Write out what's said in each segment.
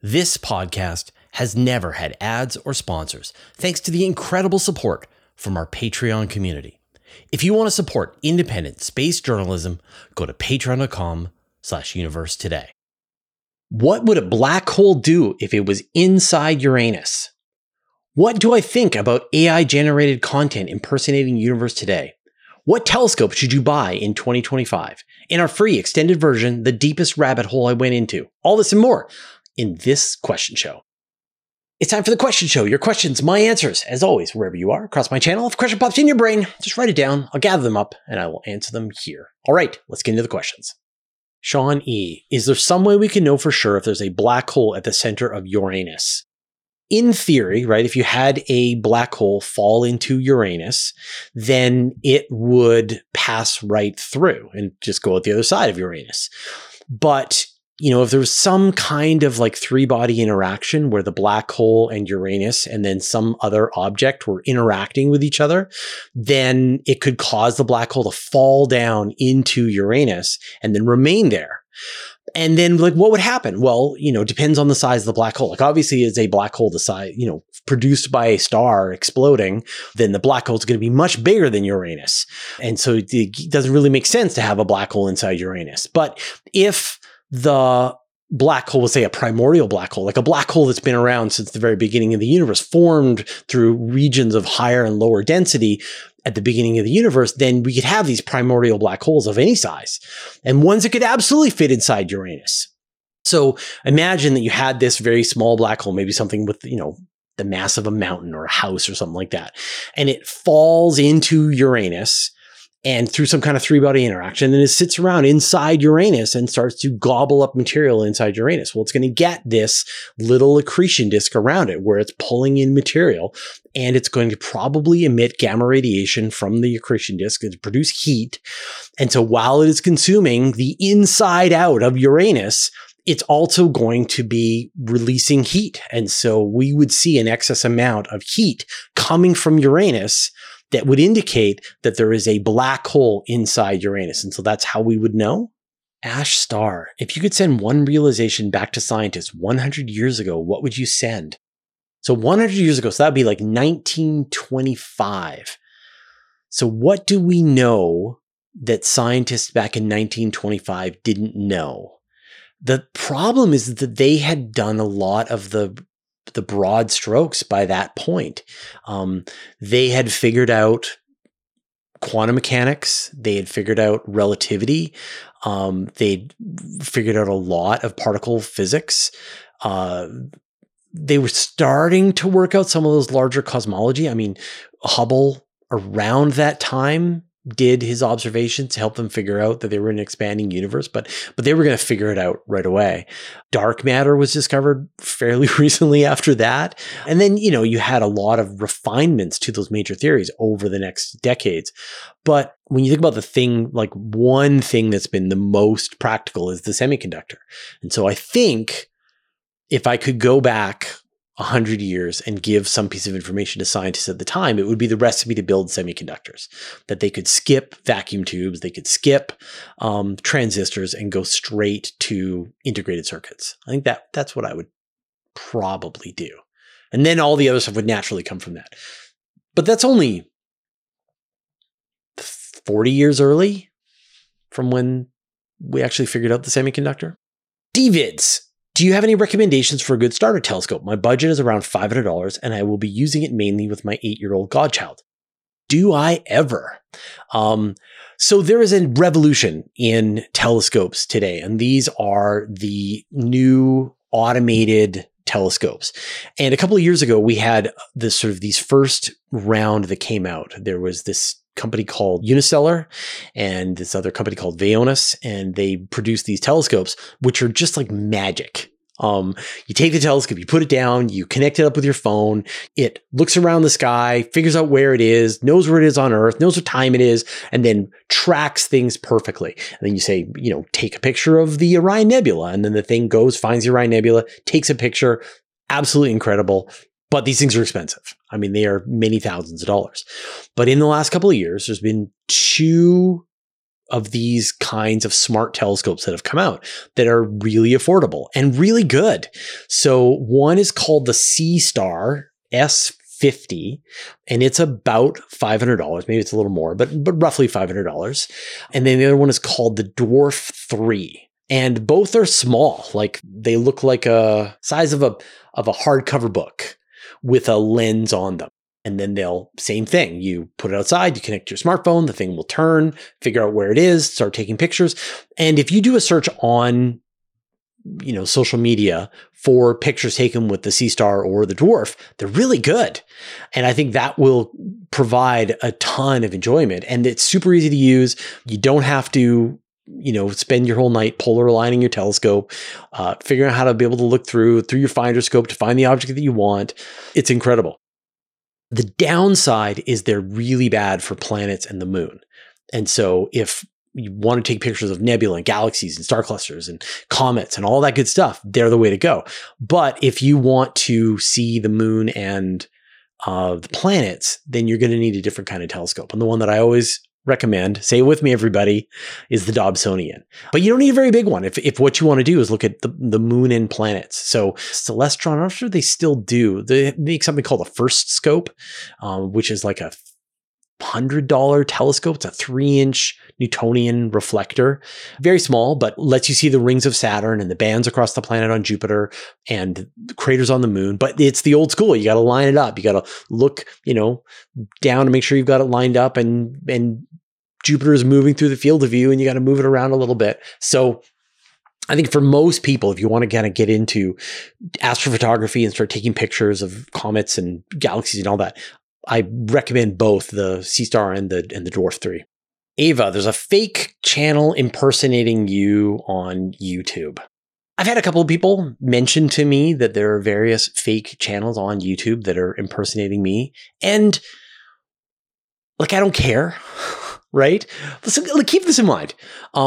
This podcast has never had ads or sponsors, thanks to the incredible support from our Patreon community. If you want to support independent space journalism, go to patreon.com/universe today. What would a black hole do if it was inside Uranus? What do I think about AI-generated content impersonating Universe Today? What telescope should you buy in 2025? In our free extended version, The Deepest Rabbit Hole I Went Into. All this and more in this question show. It's time for the question show. Your questions, my answers. As always, wherever you are across my channel, if a question pops in your brain, just write it down. I'll gather them up and I will answer them here. All right, let's get into the questions. Sean E. Is there some way we can know for sure if there's a black hole at the center of Uranus? In theory, right, if you had a black hole fall into Uranus, then it would pass right through and just go out the other side of Uranus. But if there was some kind of like three-body interaction where the black hole and Uranus and then some other object were interacting with each other, then it could cause the black hole to fall down into Uranus and then remain there. And then what would happen? Well, depends on the size of the black hole. Obviously, as a black hole the size, produced by a star exploding, then the black hole is going to be much bigger than Uranus. And so it doesn't really make sense to have a black hole inside Uranus. But if the black hole was, say, a primordial black hole, like a black hole that's been around since the very beginning of the universe, formed through regions of higher and lower density at the beginning of the universe, then we could have these primordial black holes of any size and ones that could absolutely fit inside Uranus. So imagine that you had this very small black hole, maybe something with, the mass of a mountain or a house or something like that. And it falls into Uranus and through some kind of three-body interaction, and it sits around inside Uranus and starts to gobble up material inside Uranus. Well, it's going to get this little accretion disk around it where it's pulling in material, and it's going to probably emit gamma radiation from the accretion disk to produce heat. And so while it is consuming the inside out of Uranus, it's also going to be releasing heat. And so we would see an excess amount of heat coming from Uranus that would indicate that there is a black hole inside Uranus. And so that's how we would know. Ash Star, if you could send one realization back to scientists 100 years ago, what would you send? So 100 years ago, so that would be like 1925. So what do we know that scientists back in 1925 didn't know? The problem is that they had done a lot of the broad strokes by that point. They had figured out quantum mechanics. They had figured out relativity. They'd figured out a lot of particle physics. They were starting to work out some of those larger cosmology. I mean, Hubble around that time did his observations to help them figure out that they were in an expanding universe, but they were going to figure it out right away. Dark matter was discovered fairly recently after that. And then, you had a lot of refinements to those major theories over the next decades. But when you think about one thing that's been the most practical is the semiconductor. And so I think if I could go back 100 years and give some piece of information to scientists at the time, it would be the recipe to build semiconductors, that they could skip vacuum tubes, they could skip transistors and go straight to integrated circuits. I think that's what I would probably do. And then all the other stuff would naturally come from that. But that's only 40 years early from when we actually figured out the semiconductor. DVids. Do you have any recommendations for a good starter telescope? My budget is around $500 and I will be using it mainly with my 8-year-old godchild. Do I ever? So there is a revolution in telescopes today, and these are the new automated telescopes. And a couple of years ago, we had these first round that came out. There was this company called Unistellar and this other company called Vaonis, and they produced these telescopes, which are just like magic. You take the telescope, you put it down, you connect it up with your phone, it looks around the sky, figures out where it is, knows where it is on Earth, knows what time it is, and then tracks things perfectly. And then you say, take a picture of the Orion Nebula, and then the thing goes, finds the Orion Nebula, takes a picture. Absolutely incredible. But these things are expensive. I mean, they are many thousands of dollars. But in the last couple of years, there's been two of these kinds of smart telescopes that have come out that are really affordable and really good. So one is called the Seestar S50, and it's about $500. Maybe it's a little more, but roughly $500. And then the other one is called the Dwarf 3. And both are small, like they look like a size of a hardcover book with a lens on them. And then same thing. You put it outside, you connect your smartphone, the thing will turn, figure out where it is, start taking pictures. And if you do a search on, social media for pictures taken with the Seestar or the Dwarf, they're really good. And I think that will provide a ton of enjoyment. And it's super easy to use. You don't have to spend your whole night polar aligning your telescope, figuring out how to be able to look through your finder scope to find the object that you want. It's incredible. The downside is they're really bad for planets and the moon. And so if you want to take pictures of nebula and galaxies and star clusters and comets and all that good stuff, they're the way to go. But if you want to see the moon and the planets, then you're going to need a different kind of telescope. And the one that I always recommend, say it with me, everybody, is the Dobsonian. But you don't need a very big one if what you want to do is look at the moon and planets. So Celestron, I'm not sure they still do. They make something called a First Scope, which is like a $100 telescope. It's a 3-inch Newtonian reflector. Very small, but lets you see the rings of Saturn and the bands across the planet on Jupiter and craters on the moon. But it's the old school. You got to line it up. You got to look, down to make sure you've got it lined up, and Jupiter is moving through the field of view, and you got to move it around a little bit. So I think for most people, if you want to kind of get into astrophotography and start taking pictures of comets and galaxies and all that, I recommend both the Seestar and the Dwarf 3. Ava, there's a fake channel impersonating you on YouTube. I've had a couple of people mention to me that there are various fake channels on YouTube that are impersonating me. And I don't care, right? Listen, keep this in mind.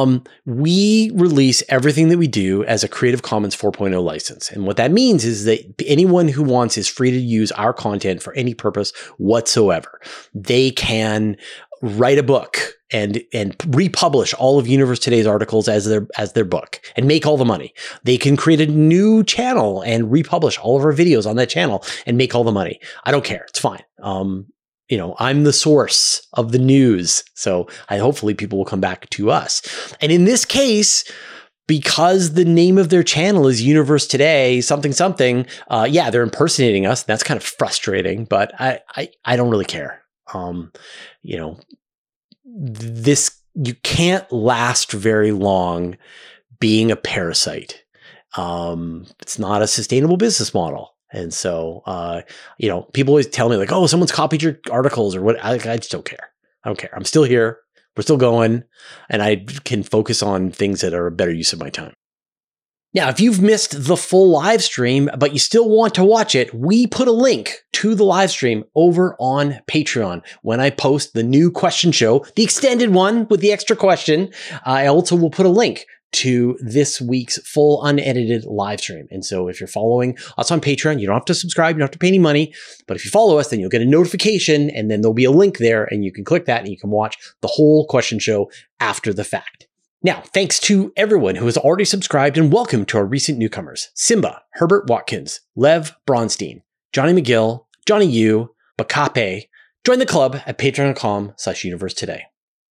We release everything that we do as a Creative Commons 4.0 license. And what that means is that anyone who wants is free to use our content for any purpose whatsoever. They can write a book and republish all of Universe Today's articles as their book and make all the money. They can create a new channel and republish all of our videos on that channel and make all the money. I don't care. It's fine. I'm the source of the news. So hopefully people will come back to us. And in this case, because the name of their channel is Universe Today, something, they're impersonating us. That's kind of frustrating, but I don't really care. You can't last very long being a parasite. It's not a sustainable business model. And so, people always tell me like, oh, someone's copied your articles or what. I just don't care. I don't care. I'm still here. We're still going, and I can focus on things that are a better use of my time. Now, if you've missed the full live stream, but you still want to watch it, we put a link to the live stream over on Patreon when I post the new question show, the extended one with the extra question. I also will put a link to this week's full unedited live stream. And so if you're following us on Patreon, you don't have to subscribe, you don't have to pay any money, but if you follow us, then you'll get a notification, and then there'll be a link there, and you can click that and you can watch the whole question show after the fact. Now, thanks to everyone who has already subscribed, and welcome to our recent newcomers: Simba, Herbert Watkins, Lev Bronstein, Johnny McGill, Johnny Yu, Bakape. Join the club at patreon.com/universe today.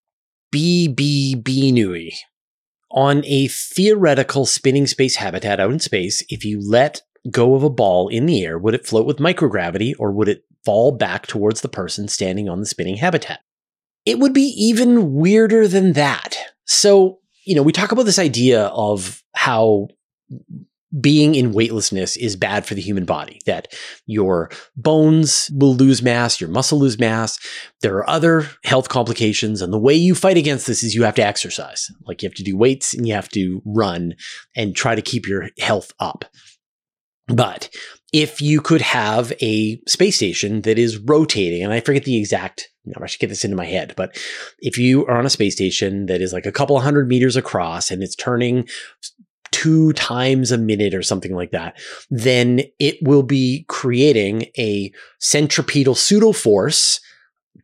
BBB Nui. On a theoretical spinning space habitat out in space, if you let go of a ball in the air, would it float with microgravity, or would it fall back towards the person standing on the spinning habitat? It would be even weirder than that. So, we talk about this idea of how being in weightlessness is bad for the human body, that your bones will lose mass, your muscle lose mass. There are other health complications. And the way you fight against this is you have to exercise. Like, you have to do weights and you have to run and try to keep your health up. But if you could have a space station that is rotating, and I forget the exact, I should get this into my head, but if you are on a space station that is like a couple of 100 meters across and it's turning 2 times a minute or something like that, then it will be creating a centripetal pseudo force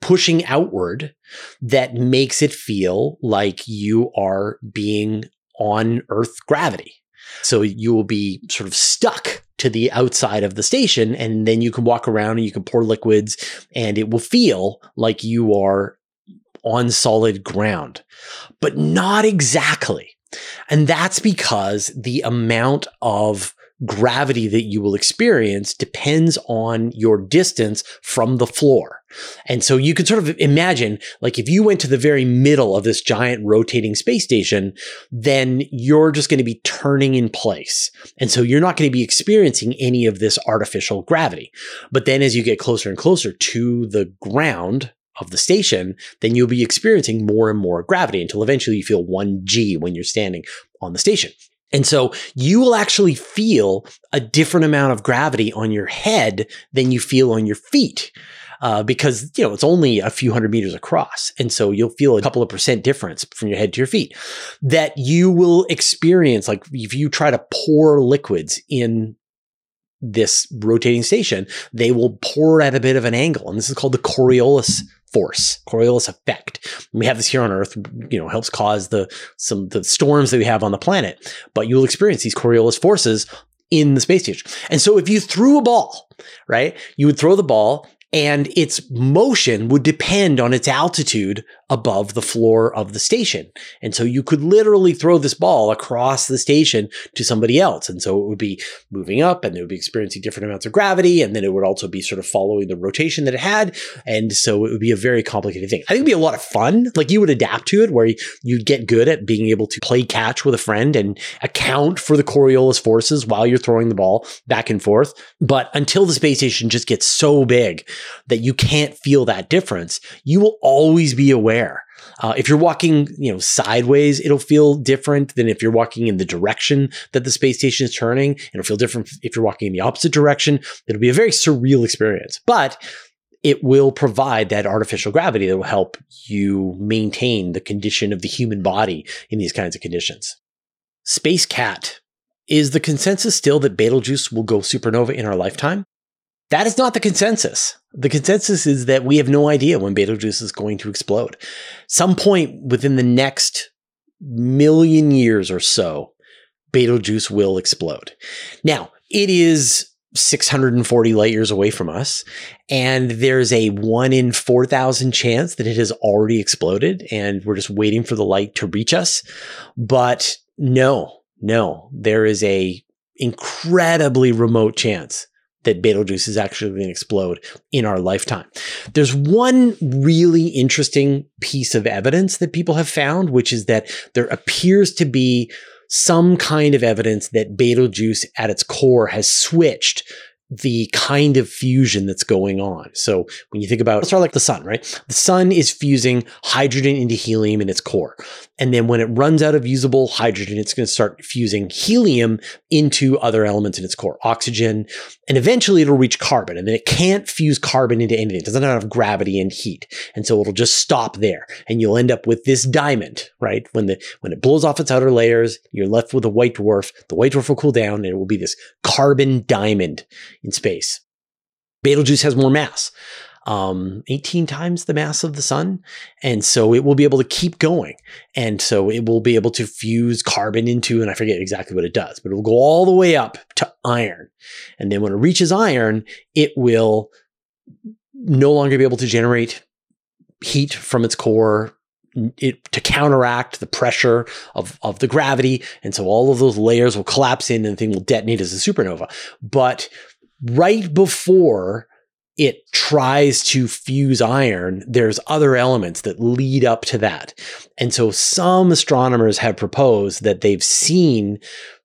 pushing outward that makes it feel like you are being on Earth gravity. So you will be sort of stuck to the outside of the station, and then you can walk around and you can pour liquids, and it will feel like you are on solid ground, but not exactly. And that's because the amount of gravity that you will experience depends on your distance from the floor. And so you can sort of imagine, like, if you went to the very middle of this giant rotating space station, then you're just going to be turning in place. And so you're not going to be experiencing any of this artificial gravity. But then as you get closer and closer to the ground of the station, then you'll be experiencing more and more gravity until eventually you feel 1G when you're standing on the station. And so you will actually feel a different amount of gravity on your head than you feel on your feet. Because, it's only a few hundred meters across. And so you'll feel a couple of % difference from your head to your feet that you will experience. Like if you try to pour liquids in this rotating station, they will pour at a bit of an angle. And this is called the Coriolis force, Coriolis effect. We have this here on Earth, helps cause the storms that we have on the planet, but you'll experience these Coriolis forces in the space station. And so if you threw a ball, right, you would throw the ball and its motion would depend on its altitude above the floor of the station. And so you could literally throw this ball across the station to somebody else. And so it would be moving up and they would be experiencing different amounts of gravity. And then it would also be sort of following the rotation that it had. And so it would be a very complicated thing. I think it'd be a lot of fun. Like you would adapt to it where you'd get good at being able to play catch with a friend and account for the Coriolis forces while you're throwing the ball back and forth. But until the space station just gets so big that you can't feel that difference, you will always be aware. If you're walking, sideways, it'll feel different than if you're walking in the direction that the space station is turning. It'll feel different if you're walking in the opposite direction. It'll be a very surreal experience, but it will provide that artificial gravity that will help you maintain the condition of the human body in these kinds of conditions. Space Cat, is the consensus still that Betelgeuse will go supernova in our lifetime? That is not the consensus. The consensus is that we have no idea when Betelgeuse is going to explode. Some point within the next million years or so, Betelgeuse will explode. Now, it is 640 light years away from us, and there's a 1 in 4,000 chance that it has already exploded, and we're just waiting for the light to reach us. But no, there is a incredibly remote chance that Betelgeuse is actually going to explode in our lifetime. There's one really interesting piece of evidence that people have found, which is that there appears to be some kind of evidence that Betelgeuse at its core has switched the kind of fusion that's going on. So when you think about, let's start like the sun, right? The sun is fusing hydrogen into helium in its core. And then when it runs out of usable hydrogen, it's going to start fusing helium into other elements in its core, oxygen, and eventually it'll reach carbon. And then it can't fuse carbon into anything. It doesn't have enough gravity and heat. And so it'll just stop there. And you'll end up with this diamond, right? When it blows off its outer layers, you're left with a white dwarf. The white dwarf will cool down and it will be this carbon diamond in space. Betelgeuse has more mass, 18 times the mass of the sun. And so it will be able to keep going. And so it will be able to fuse carbon into, and I forget exactly what it does, but it will go all the way up to iron. And then when it reaches iron, it will no longer be able to generate heat from its core to counteract the pressure of the gravity. And so all of those layers will collapse in and the thing will detonate as a supernova. But right before it tries to fuse iron, there's other elements that lead up to that. And so some astronomers have proposed that they've seen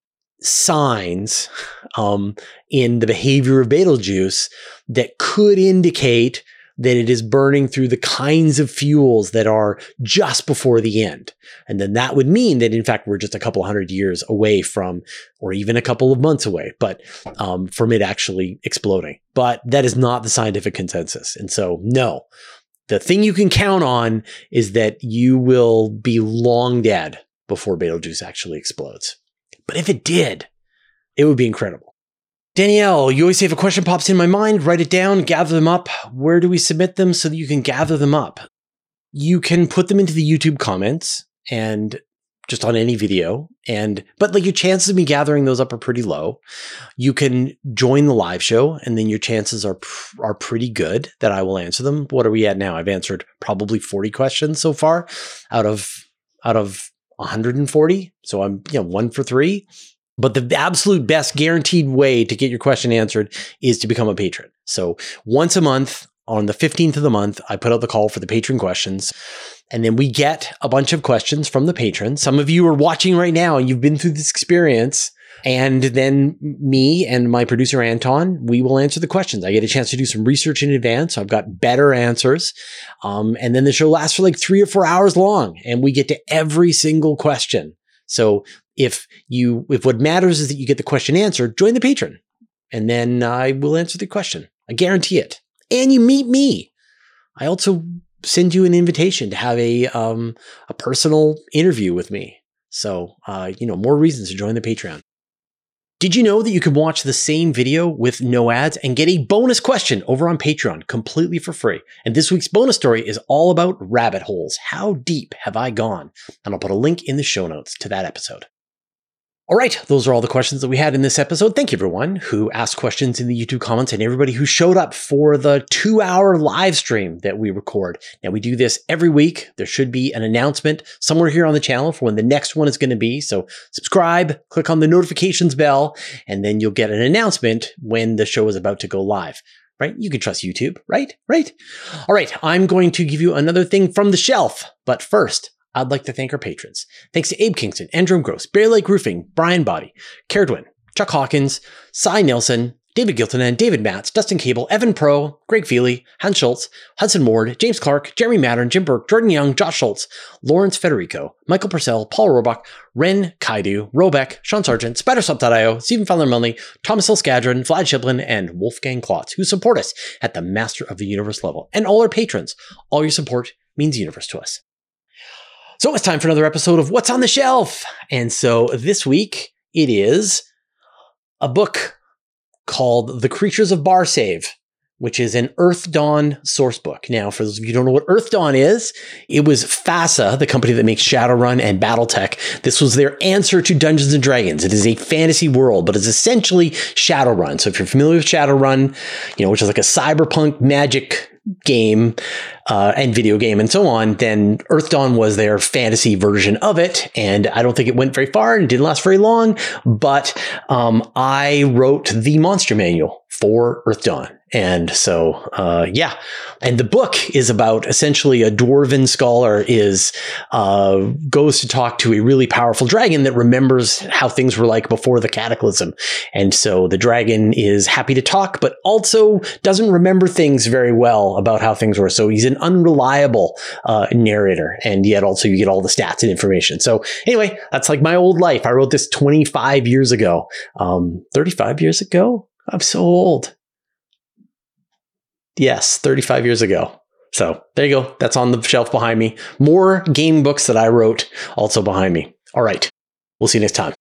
signs in the behavior of Betelgeuse that could indicate that it is burning through the kinds of fuels that are just before the end. And then that would mean that, in fact, we're just a couple hundred years away from, or even a couple of months away, but from it actually exploding. But that is not the scientific consensus. And so, no, the thing you can count on is that you will be long dead before Betelgeuse actually explodes. But if it did, it would be incredible. Danielle, you always say if a question pops in my mind, write it down, gather them up. Where do we submit them so that you can gather them up? You can put them into the YouTube comments and just on any video. But like your chances of me gathering those up are pretty low. You can join the live show and then your chances are pretty good that I will answer them. What are we at now? I've answered probably 40 questions so far out of 140. So I'm 1 for 3. But the absolute best guaranteed way to get your question answered is to become a patron. So once a month, on the 15th of the month, I put out the call for the patron questions. And then we get a bunch of questions from the patrons. Some of you are watching right now and you've been through this experience. And then me and my producer, Anton, we will answer the questions. I get a chance to do some research in advance. So I've got better answers. And then the show lasts for like 3 or 4 hours long. And we get to every single question. So if what matters is that you get the question answered, join the patron. And then I will answer the question. I guarantee it. And you meet me. I also send you an invitation to have a personal interview with me. So, more reasons to join the Patreon. Did you know that you can watch the same video with no ads and get a bonus question over on Patreon completely for free? And this week's bonus story is all about rabbit holes. How deep have I gone? And I'll put a link in the show notes to that episode. All right, those are all the questions that we had in this episode. Thank you, everyone who asked questions in the YouTube comments and everybody who showed up for the 2-hour live stream that we record. Now, we do this every week. There should be an announcement somewhere here on the channel for when the next one is going to be. So subscribe, click on the notifications bell, and then you'll get an announcement when the show is about to go live. Right? You can trust YouTube, right? Right? All right, I'm going to give you another thing from the shelf. But first, I'd like to thank our patrons. Thanks to Abe Kingston, Andrew Gross, Bear Lake Roofing, Brian Body, Caradwin, Chuck Hawkins, Cy Nelson, David Giltonen, David Matz, Dustin Cable, Evan Pro, Greg Feely, Hans Schultz, Hudson Ward, James Clark, Jeremy Mattern, Jim Burke, Jordan Young, Josh Schultz, Lawrence Federico, Michael Purcell, Paul Rohrbach, Ren Kaidu, Robeck, Sean Sargent, SpiderSwap.io, Stephen Fowler-Milne, Thomas Hill Skadron, Vlad Shiplin, and Wolfgang Klotz, who support us at the Master of the Universe level. And all our patrons. All your support means universe to us. So it's time for another episode of What's on the Shelf. And so this week it is a book called The Creatures of Barsave, which is an Earth Dawn source book. Now, for those of you who don't know what Earth Dawn is, it was FASA, the company that makes Shadowrun and Battletech. This was their answer to Dungeons & Dragons. It is a fantasy world, but it's essentially Shadowrun. So if you're familiar with Shadowrun, which is like a cyberpunk magic game and video game and so on, then Earth Dawn was their fantasy version of it. And I don't think it went very far and didn't last very long, but I wrote the monster manual for Earth Dawn. And so, and the book is about essentially a dwarven scholar goes to talk to a really powerful dragon that remembers how things were like before the cataclysm. And so the dragon is happy to talk, but also doesn't remember things very well about how things were. So he's an unreliable narrator, and yet also you get all the stats and information. So anyway, that's like my old life. I wrote this 25 years ago, 35 years ago. I'm so old. Yes, 35 years ago. So there you go. That's on the shelf behind me. More game books that I wrote also behind me. All right. We'll see you next time.